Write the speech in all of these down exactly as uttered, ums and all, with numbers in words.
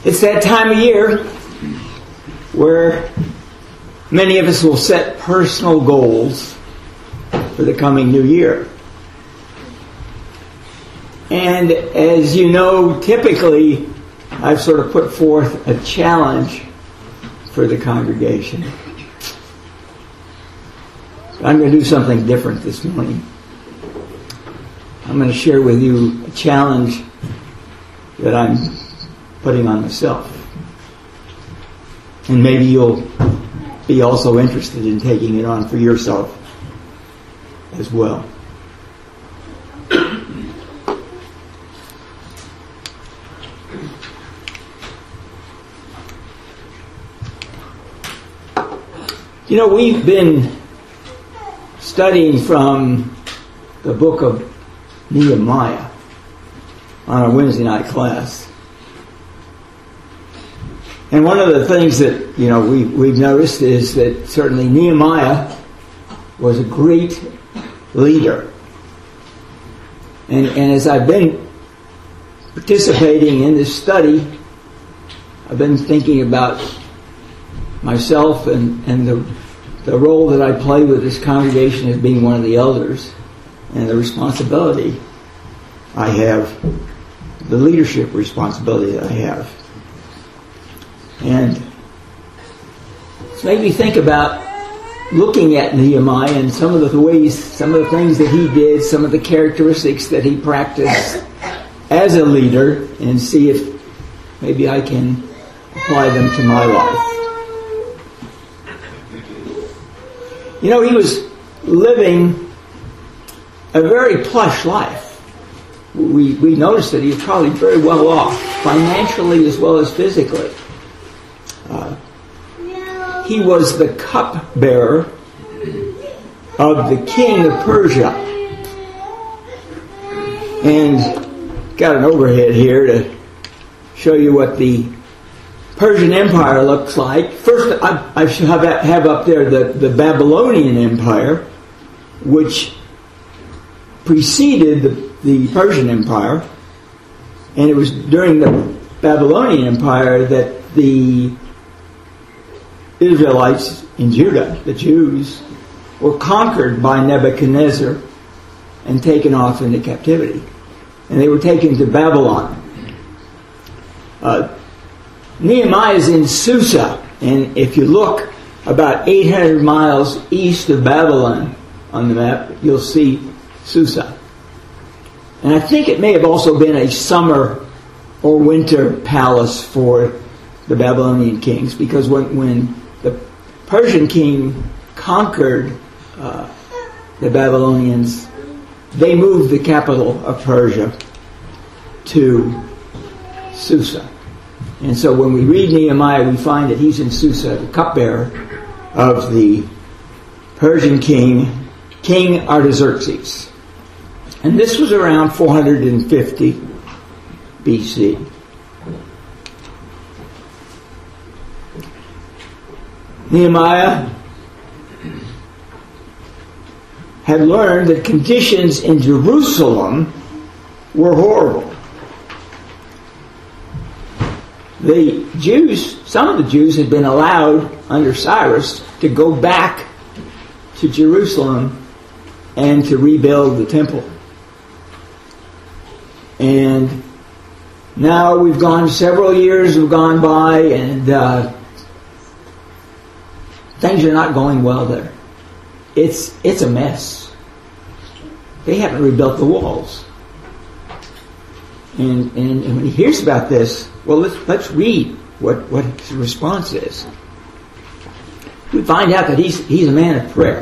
It's that time of year where many of us will set personal goals for the coming new year. And as you know, typically I've sort of put forth a challenge for the congregation. I'm going to do something different this morning. I'm going to share with you a challenge that I'm putting on myself. And maybe you'll be also interested in taking it on for yourself as well. You know, we've been studying from the book of Nehemiah on our Wednesday night class. And one of the things that, you know, we, we've noticed is that certainly Nehemiah was a great leader. And, and as I've been participating in this study, I've been thinking about myself and, and the, the role that I play with this congregation as being one of the elders and the responsibility I have, the leadership responsibility that I have. And it's made me think about looking at Nehemiah and some of the ways, some of the things that he did, some of the characteristics that he practiced as a leader, and see if maybe I can apply them to my life. You know, he was living a very plush life. We we noticed that he was probably very well off, financially as well as physically. Uh, he was the cupbearer of the king of Persia. And got an overhead here to show you what the Persian Empire looks like. First, I, I should have, have up there the, the Babylonian Empire, which preceded the, the Persian Empire. And it was during the Babylonian Empire that the Israelites in Judah, the Jews, were conquered by Nebuchadnezzar and taken off into captivity. And they were taken to Babylon. Uh, Nehemiah is in Susa, and if you look about eight hundred miles east of Babylon on the map, you'll see Susa. And I think it may have also been a summer or winter palace for the Babylonian kings, because when, when the Persian king conquered uh, the Babylonians, they moved the capital of Persia to Susa. And so when we read Nehemiah, we find that he's in Susa, the cupbearer of the Persian king, King Artaxerxes. And this was around four hundred fifty B C. Nehemiah had learned that conditions in Jerusalem were horrible. The Jews, some of the Jews had been allowed under Cyrus to go back to Jerusalem and to rebuild the temple. And now we've gone, several years have gone by, and uh, things are not going well there. It's it's a mess. They haven't rebuilt the walls. And, and, and when he hears about this, well, let's, let's read what, what his response is. We find out that he's, he's a man of prayer.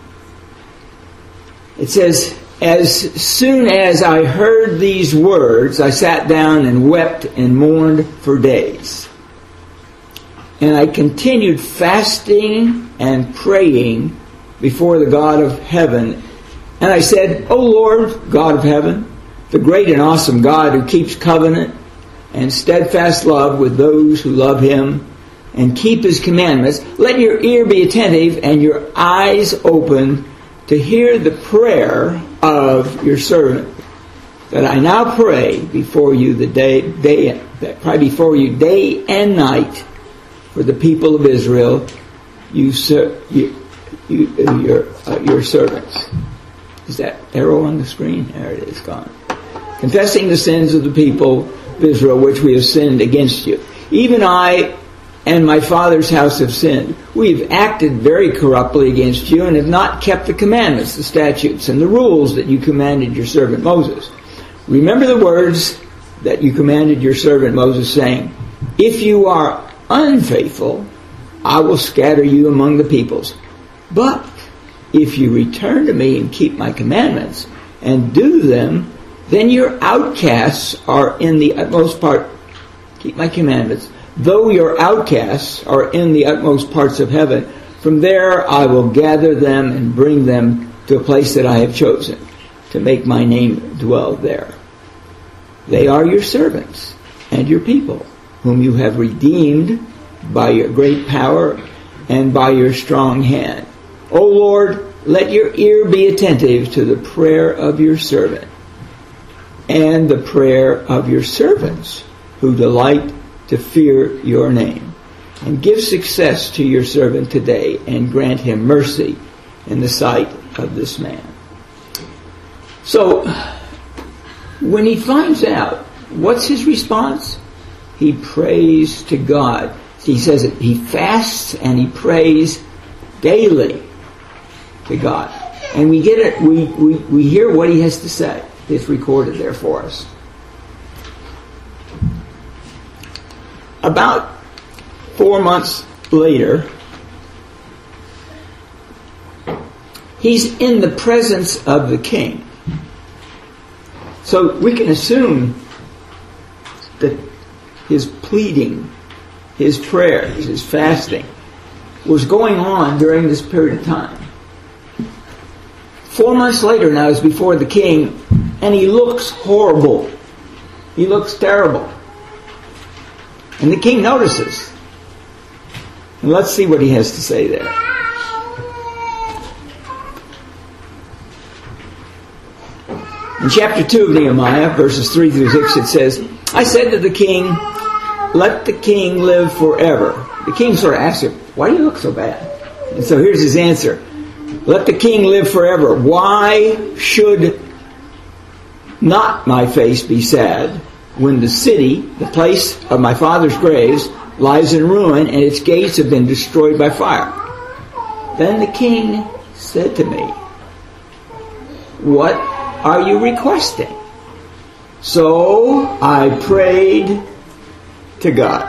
It says, "As soon as I heard these words, I sat down and wept and mourned for days. And I continued fasting and praying before the God of heaven. And I said, O Lord, God of heaven, the great and awesome God who keeps covenant and steadfast love with those who love him and keep his commandments, let your ear be attentive and your eyes open to hear the prayer of your servant that I now pray before you the day, day, pray before you day and night for the people of Israel, you, you, you your, uh, your servants. Is that arrow on the screen? There it is, gone. Confessing the sins of the people of Israel, which we have sinned against you. Even I and my father's house have sinned. We have acted very corruptly against you and have not kept the commandments, the statutes, and the rules that you commanded your servant Moses. Remember the words that you commanded your servant Moses, saying, if you are unfaithful, I will scatter you among the peoples. But if you return to me and keep my commandments and do them, then your outcasts are in the utmost part. Keep my commandments. Though your outcasts are in the utmost parts of heaven, from there I will gather them and bring them to a place that I have chosen, to make my name dwell there. They are your servants and your people, whom you have redeemed by your great power and by your strong hand. O Lord, let your ear be attentive to the prayer of your servant and the prayer of your servants who delight to fear your name. And give success to your servant today and grant him mercy in the sight of this man. So, when he finds out, what's his response? He prays to God. He says it, he fasts and he prays daily to God. And we get it, we, we, we hear what he has to say. It's recorded there for us. About four months later, he's in the presence of the king. So we can assume that his pleading, his prayers, his fasting was going on during this period of time. Four months later now is before the king, and he looks horrible. He looks terrible. And the king notices. And let's see what he has to say there. In chapter two of Nehemiah, verses three through six, it says, I said to the king, let the king live forever. The king sort of asked him, why do you look so bad? And so here's his answer. Let the king live forever. Why should not my face be sad when the city, the place of my father's graves, lies in ruin and its gates have been destroyed by fire? Then the king said to me, what are you requesting? So I prayed to God.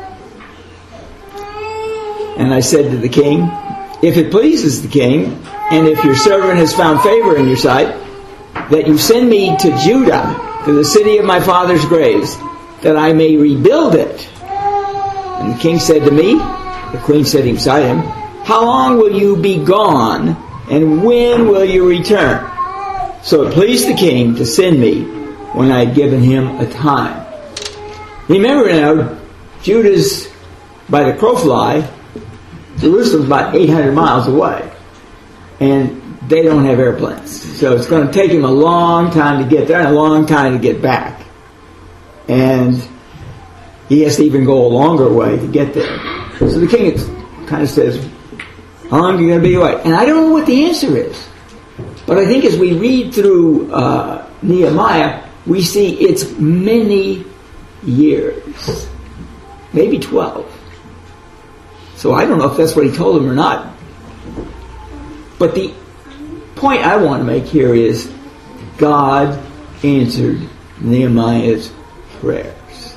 And I said to the king, if it pleases the king, and if your servant has found favor in your sight, that you send me to Judah, to the city of my father's graves, that I may rebuild it. And the king said to me, the queen sitting beside him, how long will you be gone, and when will you return? So it pleased the king to send me when I had given him a time. Remember now, Judah's by the crow fly, Jerusalem's about eight hundred miles away. And they don't have airplanes. So it's going to take him a long time to get there and a long time to get back. And he has to even go a longer way to get there. So the king kind of says, how long are you going to be away? And I don't know what the answer is. But I think as we read through uh, Nehemiah, we see it's many years. Maybe twelve. So I don't know if that's what he told him or not. But the point I want to make here is God answered Nehemiah's prayers.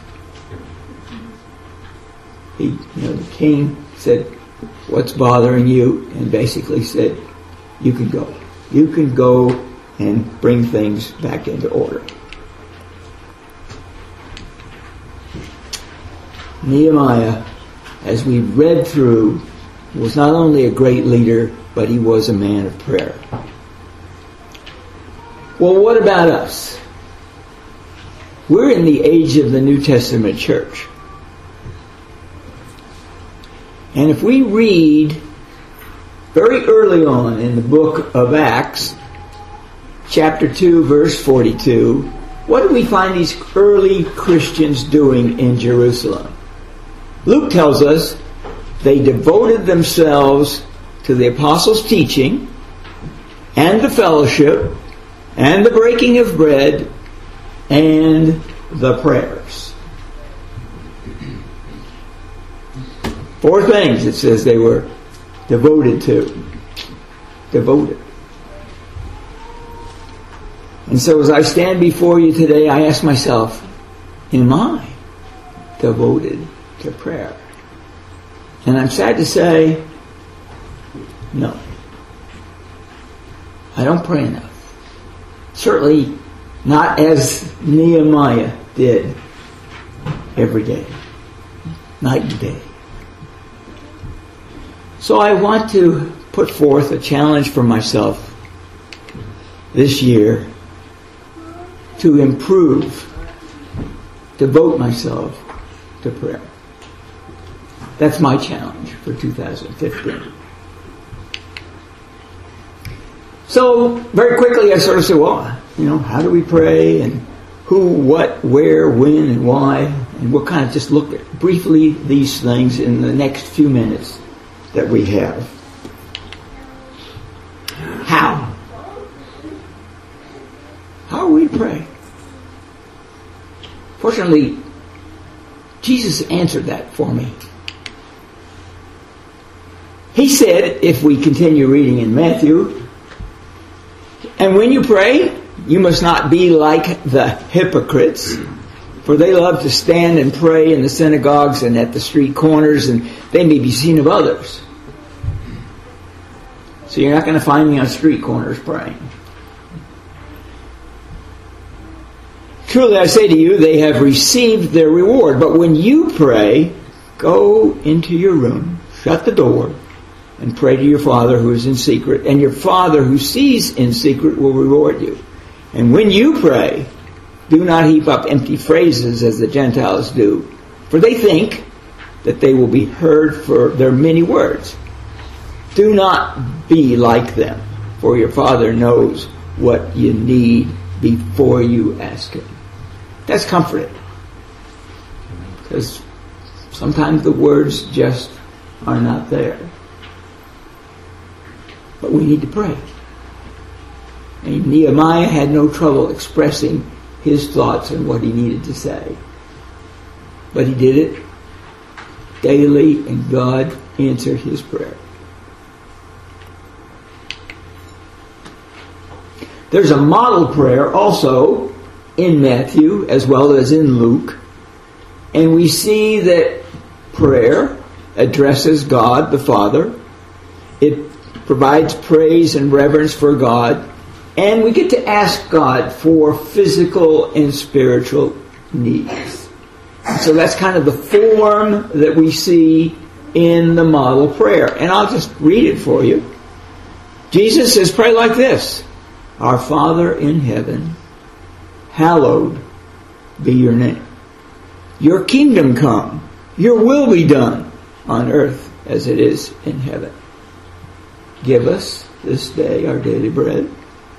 He, you know, the king said, what's bothering you? And basically said, you can go. You can go and bring things back into order. Nehemiah, as we read through, was not only a great leader, but he was a man of prayer. Well, what about us? We're in the age of the New Testament church. And if we read very early on in the book of Acts, chapter two, verse forty-two, what do we find these early Christians doing in Jerusalem? Luke tells us they devoted themselves to the apostles' teaching and the fellowship and the breaking of bread and the prayers. Four things it says they were devoted to. Devoted. And so as I stand before you today, I ask myself, am I devoted to prayer? And I'm sad to say, no. I don't pray enough. Certainly not as Nehemiah did every day, night and day. So I want to put forth a challenge for myself this year to improve, devote myself to prayer. That's my challenge for two thousand fifteen. So, very quickly I sort of say, well, you know, how do we pray, and who, what, where, when, and why, and we'll kind of just look at briefly these things in the next few minutes that we have. How? How are we to pray? Fortunately, Jesus answered that for me. He said, if we continue reading in Matthew, and when you pray, you must not be like the hypocrites, for they love to stand and pray in the synagogues and at the street corners, and they may be seen of others. So you're not going to find me on street corners praying. Truly I say to you, they have received their reward. But when you pray, go into your room, shut the door, and pray to your Father who is in secret, and your Father who sees in secret will reward you. And when you pray, do not heap up empty phrases as the Gentiles do, for they think that they will be heard for their many words. Do not be like them, for your Father knows what you need before you ask Him. That's comforting, because sometimes the words just are not there. But we need to pray. And Nehemiah had no trouble expressing his thoughts and what he needed to say. But he did it daily, and God answered his prayer. There's a model prayer also in Matthew as well as in Luke. And we see that prayer addresses God the Father. It provides praise and reverence for God. And we get to ask God for physical and spiritual needs. So that's kind of the form that we see in the model prayer. And I'll just read it for you. Jesus says, pray like this. Our Father in heaven, hallowed be your name. Your kingdom come. Your will be done on earth as it is in heaven. Give us this day our daily bread.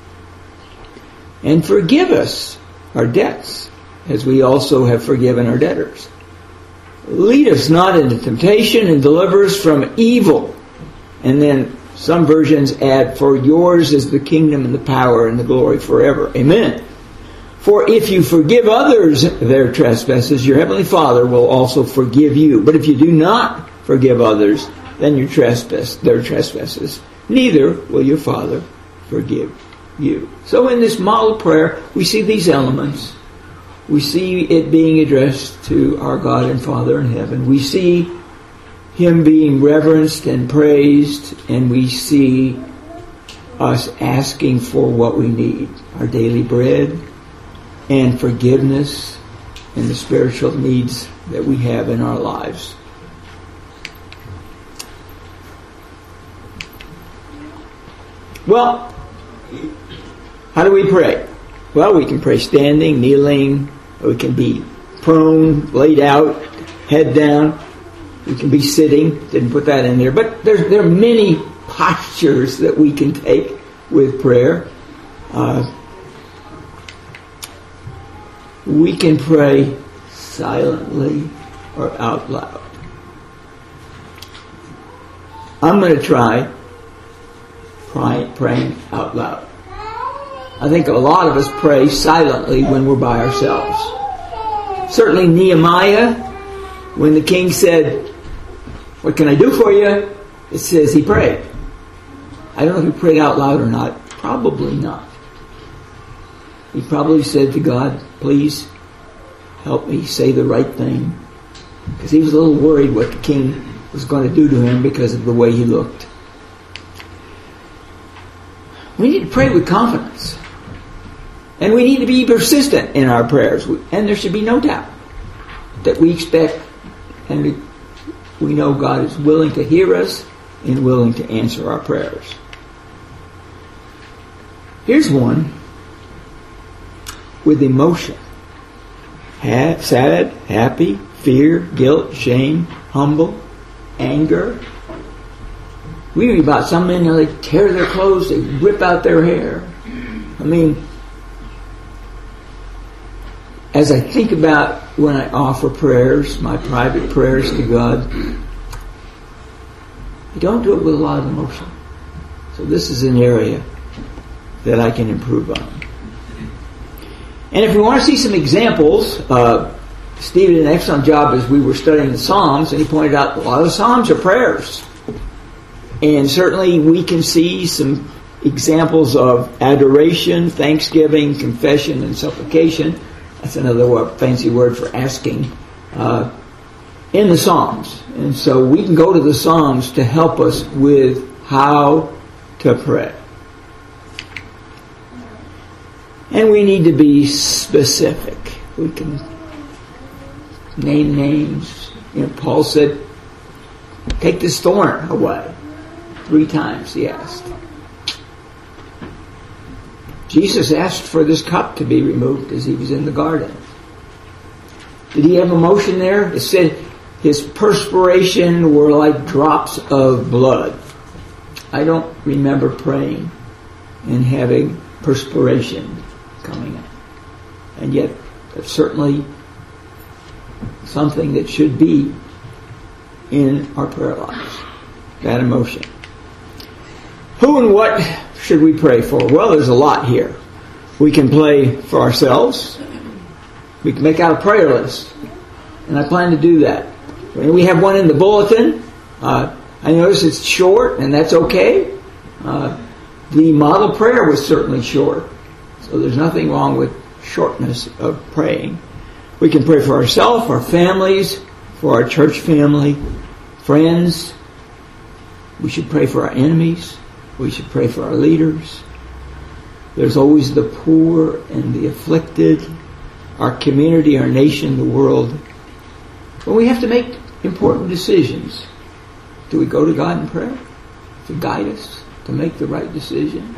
And forgive us our debts, as we also have forgiven our debtors. Lead us not into temptation, and deliver us from evil. And then some versions add, for yours is the kingdom and the power and the glory forever. Amen. For if you forgive others their trespasses, your heavenly Father will also forgive you. But if you do not forgive others, then your trespass, their trespasses, neither will your Father forgive you. So in this model prayer, we see these elements. We see it being addressed to our God and Father in heaven. We see Him being reverenced and praised, and we see us asking for what we need, our daily bread and forgiveness and the spiritual needs that we have in our lives. Well, how do we pray? Well, we can pray standing, kneeling, or we can be prone, laid out, head down. We can be sitting. Didn't put that in there. But there's, there are many postures that we can take with prayer. Uh, we can pray silently or out loud. I'm going to try praying out loud. I think a lot of us pray silently when we're by ourselves. Certainly Nehemiah, when the king said, "What can I do for you?" it says he prayed. I don't know if he prayed out loud or not. Probably not. He probably said to God, "Please help me say the right thing." Because he was a little worried what the king was going to do to him because of the way he looked. We need to pray with confidence. And we need to be persistent in our prayers. And there should be no doubt that we expect and we, we know God is willing to hear us and willing to answer our prayers. Here's one with emotion. Ha- sad, happy, fear, guilt, shame, humble, anger. We read about some men, you know, they tear their clothes, they rip out their hair. I mean, as I think about when I offer prayers, my private prayers to God, I don't do it with a lot of emotion. So this is an area that I can improve on. And if we want to see some examples, uh, Steve did an excellent job as we were studying the Psalms, and he pointed out a lot of the Psalms are prayers. And certainly we can see some examples of adoration, thanksgiving, confession, and supplication. That's another word, fancy word for asking uh, in the Psalms. And so we can go to the Psalms to help us with how to pray. And we need to be specific. We can name names. You know, Paul said, "Take this thorn away." Three times he asked. Jesus asked for this cup to be removed as he was in the garden. Did he have emotion there? It said his perspiration were like drops of blood. I don't remember praying and having perspiration coming in. And yet, that's certainly something that should be in our prayer lives. That emotion. Who and what should we pray for? Well, there's a lot here. We can pray for ourselves. We can make out a prayer list. And I plan to do that. We have one in the bulletin. Uh, I notice it's short, and that's okay. Uh, the model prayer was certainly short. So there's nothing wrong with shortness of praying. We can pray for ourselves, our families, for our church family, friends. We should pray for our enemies. We should pray for our leaders. There's always the poor and the afflicted, our community, our nation, the world. But we have to make important decisions. Do we go to God in prayer to guide us, to make the right decision?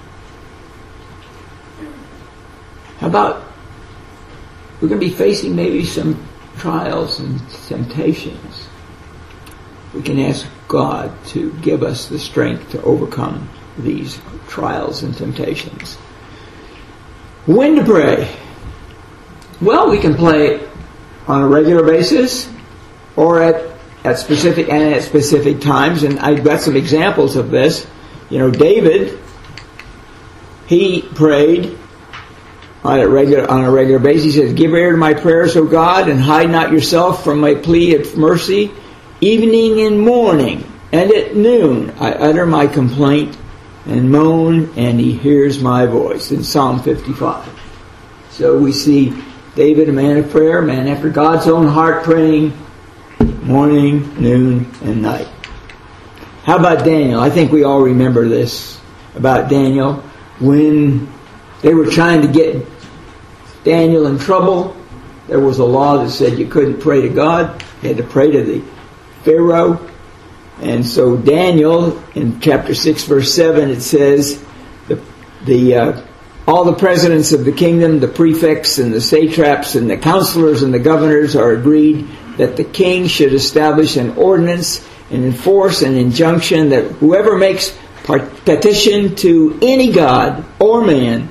How about we're going to be facing maybe some trials and temptations. We can ask God to give us the strength to overcome these trials and temptations. When to pray? Well, we can pray on a regular basis or at, at specific and at specific times. And I've got some examples of this. You know, David, he prayed on a regular on a regular basis. He says, "Give ear to my prayers, O God, and hide not yourself from my plea of mercy. Evening and morning, and at noon, I utter my complaint and moan, and he hears my voice." In Psalm fifty-five. So we see David, a man of prayer, a man after God's own heart, praying morning, noon, and night. How about Daniel? I think we all remember this about Daniel. When they were trying to get Daniel in trouble, there was a law that said you couldn't pray to God. You had to pray to the Pharaoh. And so Daniel, in chapter six, verse seven, it says, the, the uh, all the presidents of the kingdom, the prefects and the satraps and the counselors and the governors are agreed that the king should establish an ordinance and enforce an injunction that whoever makes petition to any god or man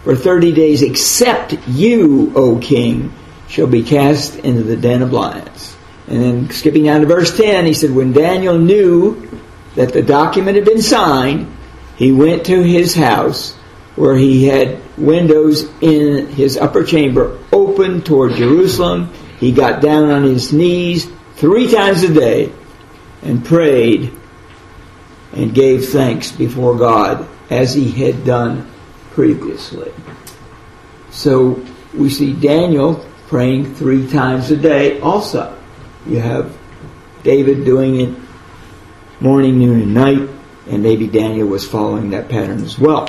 for thirty days, except you, O king, shall be cast into the den of lions. And then skipping down to verse ten, he said, when Daniel knew that the document had been signed, he went to his house, where he had windows in his upper chamber open toward Jerusalem. He got down on his knees three times a day and prayed and gave thanks before God as he had done previously. So we see Daniel praying three times a day also. You have David doing it morning, noon, and night, and maybe Daniel was following that pattern as well.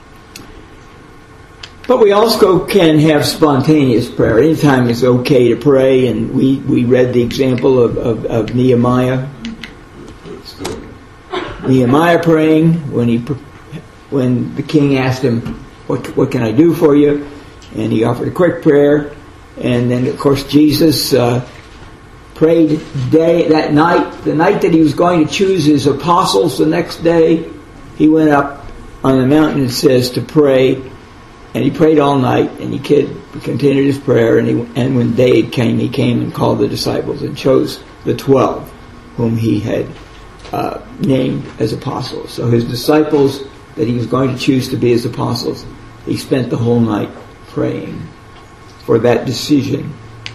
But we also can have spontaneous prayer. Anytime it's okay to pray, and we, we read the example of, of, of Nehemiah. Nehemiah praying when he when the king asked him, what what can I do for you? And he offered a quick prayer. And then, of course, Jesus uh, prayed day that night, the night that he was going to choose his apostles. The next day, he went up on the mountain, it says, to pray. And he prayed all night, and he continued his prayer. And, he, and when day came, he came and called the disciples and chose the twelve, whom he had uh, named as apostles. So his disciples that he was going to choose to be his apostles, he spent the whole night praying for that decision.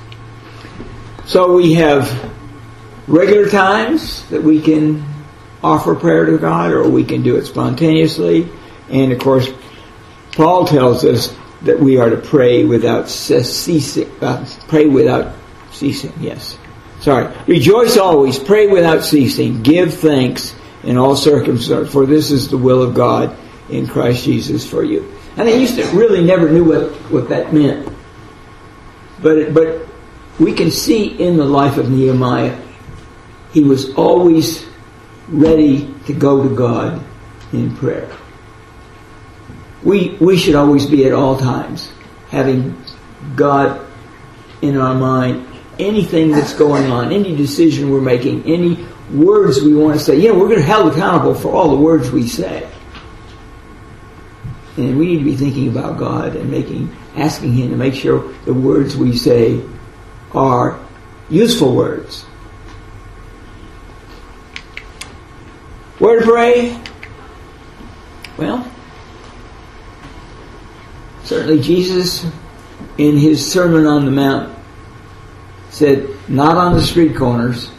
So we have regular times that we can offer prayer to God, or we can do it spontaneously. And of course, Paul tells us that we are to pray without ceasing. Uh, pray without ceasing, yes. Sorry. Rejoice always, pray without ceasing, give thanks in all circumstances, for this is the will of God in Christ Jesus for you. And they used to really never knew what, what that meant. But but we can see in the life of Nehemiah, he was always ready to go to God in prayer. We we should always be at all times having God in our mind. Anything that's going on, any decision we're making, any words we want to say. You know, we're going to be held accountable for all the words we say. And we need to be thinking about God and making, asking Him to make sure the words we say are useful words. Where to pray? Well, certainly Jesus, in His Sermon on the Mount, said, not on the street corners,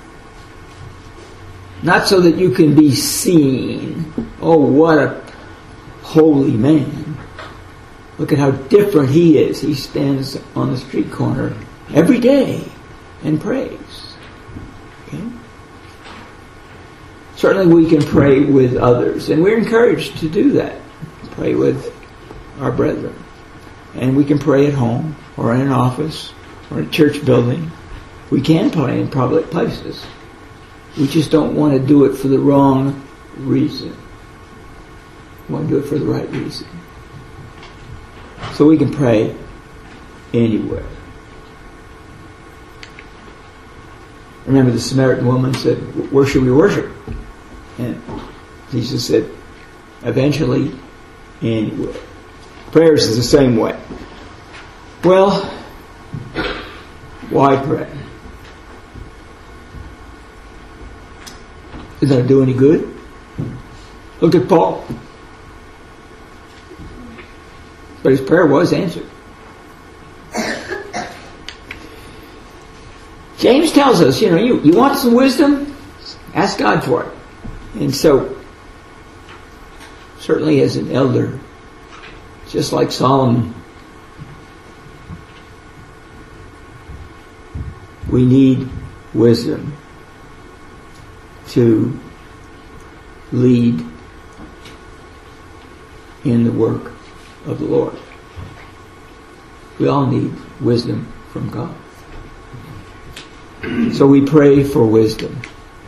not so that you can be seen. Oh, what a holy man. Look at how different he is. He stands on the street corner every day and prays. Okay? Certainly we can pray with others, and we're encouraged to do that. Pray with our brethren. And we can pray at home or in an office or a church building. We can pray in public places. We just don't want to do it for the wrong reason. We want to do it for the right reason. So we can pray anywhere. Remember, the Samaritan woman said, where should we worship? And Jesus said, eventually, anywhere. Prayers is the same way. Well, why pray? Is that do any good? Look at Paul. But his prayer was answered. James tells us, you know, you, you want some wisdom? Ask God for it. And so, certainly as an elder, just like Solomon, we need wisdom to lead in the work of the Lord. We all need wisdom from God. So we pray for wisdom.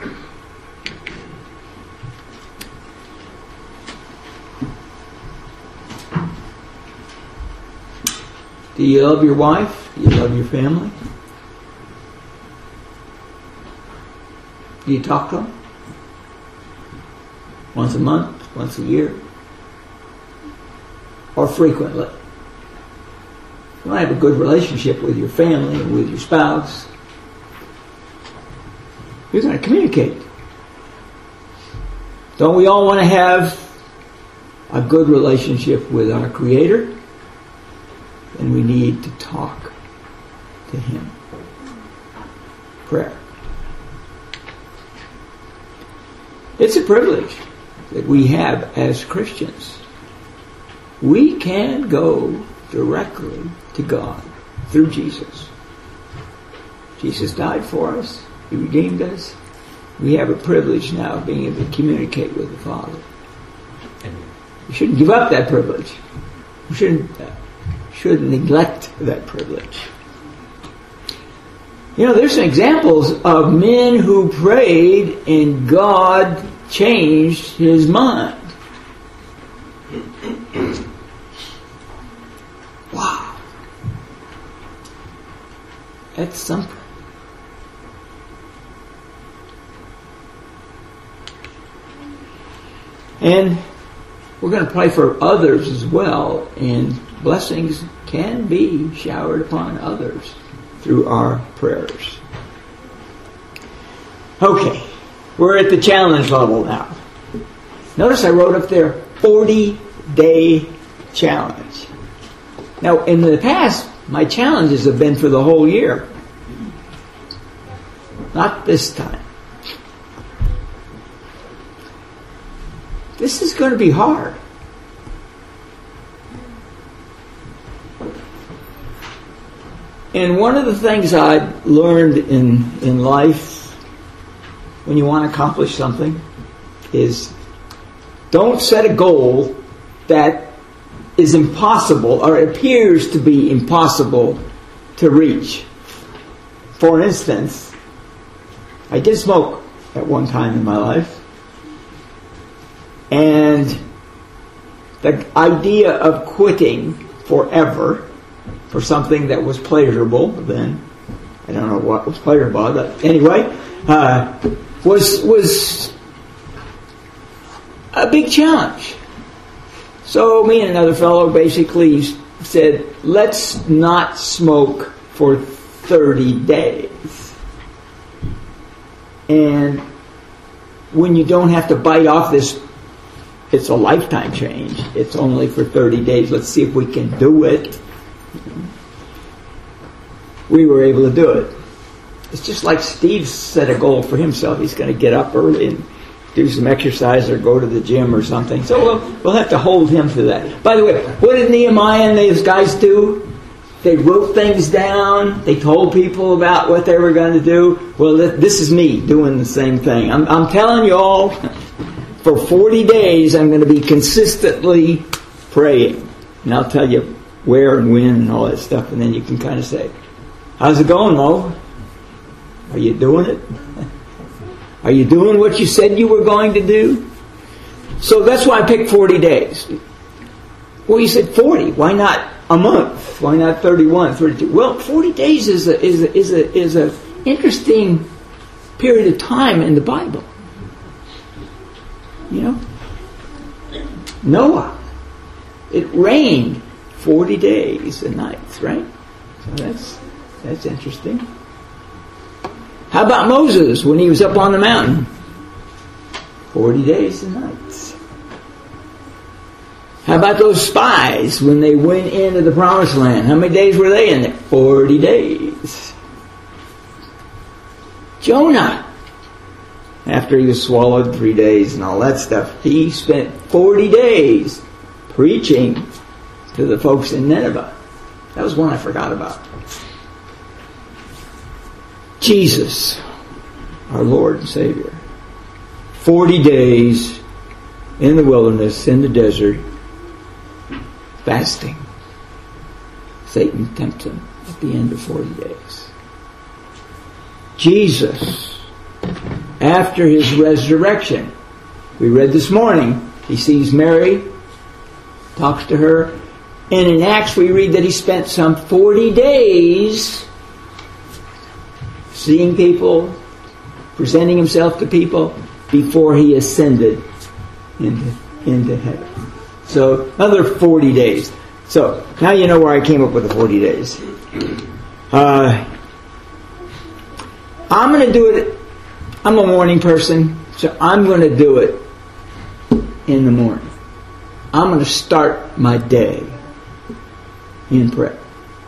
Do you love your wife? Do you love your family? Do you talk to them? Once a month? Once a year? or frequently. You want to have a good relationship with your family and with your spouse. You're going to communicate. Don't we all want to have a good relationship with our Creator? And we need to talk to Him. Prayer. It's a privilege that we have as Christians. We can go directly to God through Jesus. Jesus died for us. He redeemed us. We have a privilege now of being able to communicate with the Father. We shouldn't give up that privilege. We shouldn't, uh, shouldn't neglect that privilege. You know, there's some examples of men who prayed and God changed His mind. Wow. That's something. And we're going to pray for others as well, and blessings can be showered upon others through our prayers. Okay, we're at the challenge level now. Notice I wrote up there forty-day challenge. Now, in the past, my challenges have been for the whole year. Not this time. This is going to be hard. And one of the things I learned in, in life when you want to accomplish something is don't set a goal that is impossible or appears to be impossible to reach. For instance, I did smoke at one time in my life. And the idea of quitting forever for something that was pleasurable then, I don't know what was pleasurable, but anyway, uh, was was a big challenge. So me and another fellow basically said, let's not smoke for thirty days. And when you don't have to bite off this, it's a lifetime change. It's only for thirty days. Let's see if we can do it. We were able to do it. It's just like Steve set a goal for himself. He's going to get up early and do some exercise or go to the gym or something. So we'll, we'll have to hold him to that. By the way, what did Nehemiah and these guys do? They wrote things down. They told people about what they were going to do. Well, this is me doing the same thing. I'm, I'm telling you all, for forty days, I'm going to be consistently praying. And I'll tell you where and when and all that stuff. And then you can kind of say, how's it going, Mo? Are you doing it? Are you doing what you said you were going to do? So that's why I picked forty days. Well, you said forty. Why not a month? Why not thirty-one, thirty-two? Well, forty days is a, is a, is a, is a interesting period of time in the Bible. You know? Noah. It rained forty days and nights, right? So that's that's interesting. How about Moses when he was up on the mountain? Forty days and nights. How about those spies when they went into the promised land? How many days were they in there? Forty days. Jonah, after he was swallowed three days and all that stuff, he spent forty days preaching to the folks in Nineveh. That was one I forgot about. Jesus, our Lord and Savior. Forty days in the wilderness, in the desert, fasting. Satan tempts him at the end of forty days. Jesus, after his resurrection, we read this morning, he sees Mary, talks to her, and in Acts we read that he spent some forty days seeing people, presenting himself to people before he ascended into, into heaven. So another forty days. So now you know where I came up with the forty days. Uh, I'm going to do it. I'm a morning person, so I'm going to do it in the morning. I'm going to start my day in prayer.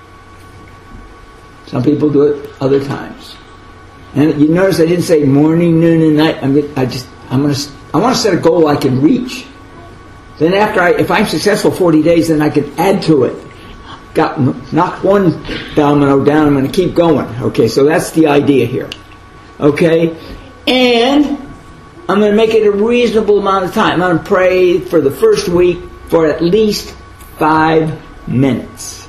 Some people do it other times. And you notice I didn't say morning, noon, and night. I'm I just I'm going to I want to set a goal I can reach. Then after I, if I'm successful forty days, then I can add to it. Got knocked one domino down. I'm going to keep going. Okay, so that's the idea here. Okay, and I'm going to make it a reasonable amount of time. I'm going to pray for the first week for at least five minutes.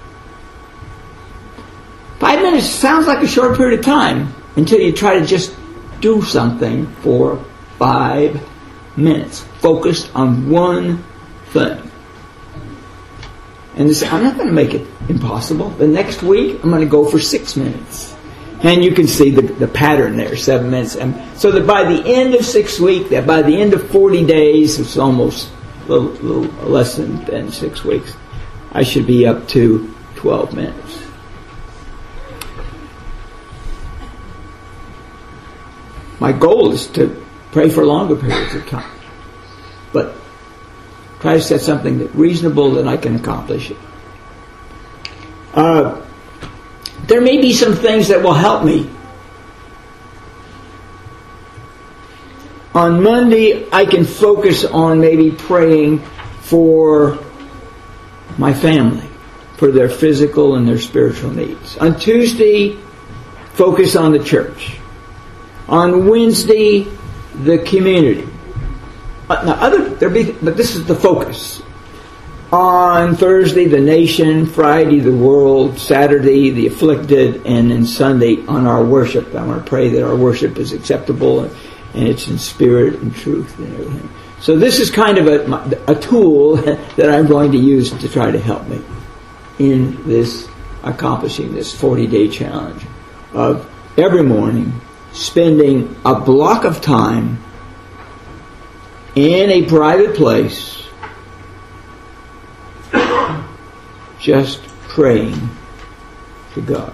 Five minutes sounds like a short period of time until you try to just do something for five minutes, focused on one thing. And this, I'm not going to make it impossible. The next week, I'm going to go for six minutes. And you can see the, the pattern there, seven minutes. And so that by the end of six weeks, that by the end of forty days, it's almost a little, little less than, than six weeks, I should be up to twelve minutes. My goal is to pray for longer periods of time. But try to set something that reasonable that I can accomplish it. Uh, there may be some things that will help me. On Monday, I can focus on maybe praying for my family, for their physical and their spiritual needs. On Tuesday, focus on the church. On Wednesday, the community. Uh, now, other there be, but this is the focus. On Thursday, the nation. Friday, the world. Saturday, the afflicted, and then Sunday on our worship. I want to pray that our worship is acceptable and, and it's in spirit and truth and everything. So this is kind of a, a tool that I'm going to use to try to help me in this accomplishing this forty-day challenge of every morning spending a block of time in a private place just praying to God.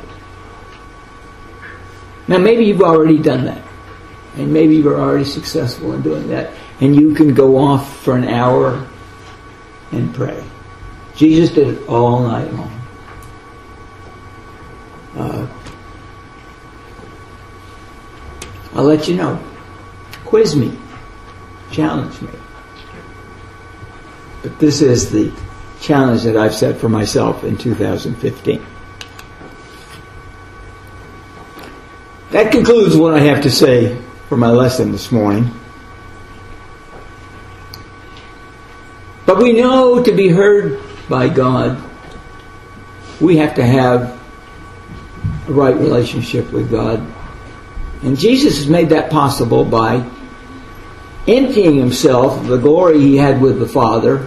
Now maybe you've already done that, and maybe you're already successful in doing that, and you can go off for an hour and pray. Jesus did it all night long. Uh, I'll let you know. Quiz me. Challenge me. But this is the challenge that I've set for myself in two thousand fifteen. That concludes what I have to say for my lesson this morning. But we know to be heard by God, we have to have a right relationship with God. And Jesus has made that possible by emptying himself of the glory he had with the Father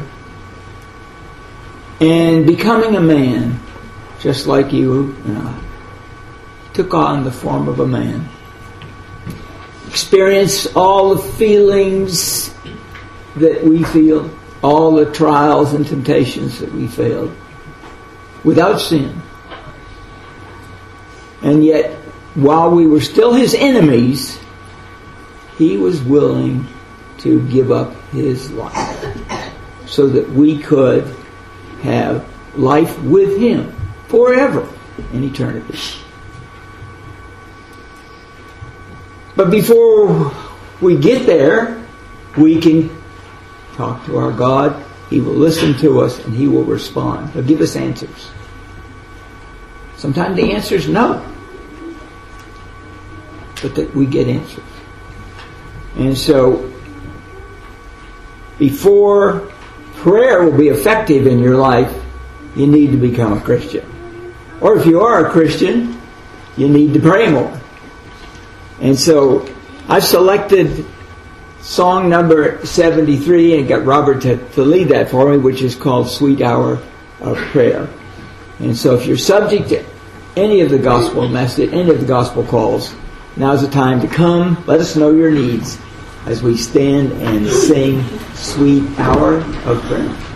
and becoming a man just like you and I. Took on the form of a man. Experienced all the feelings that we feel, all the trials and temptations that we failed, without sin. And yet, while we were still his enemies, he was willing to give up his life so that we could have life with him forever in eternity. But before we get there, we can talk to our God. He will listen to us and he will respond. He'll give us answers. Sometimes the answer is no. But that we get answers. And so, before prayer will be effective in your life, you need to become a Christian. Or if you are a Christian, you need to pray more. And so, I've selected song number seventy-three and got Robert to, to lead that for me, which is called Sweet Hour of Prayer. And so if you're subject to any of the gospel message, any of the gospel calls, now's the time to come. Let us know your needs. as we stand and sing Sweet Hour of Prayer.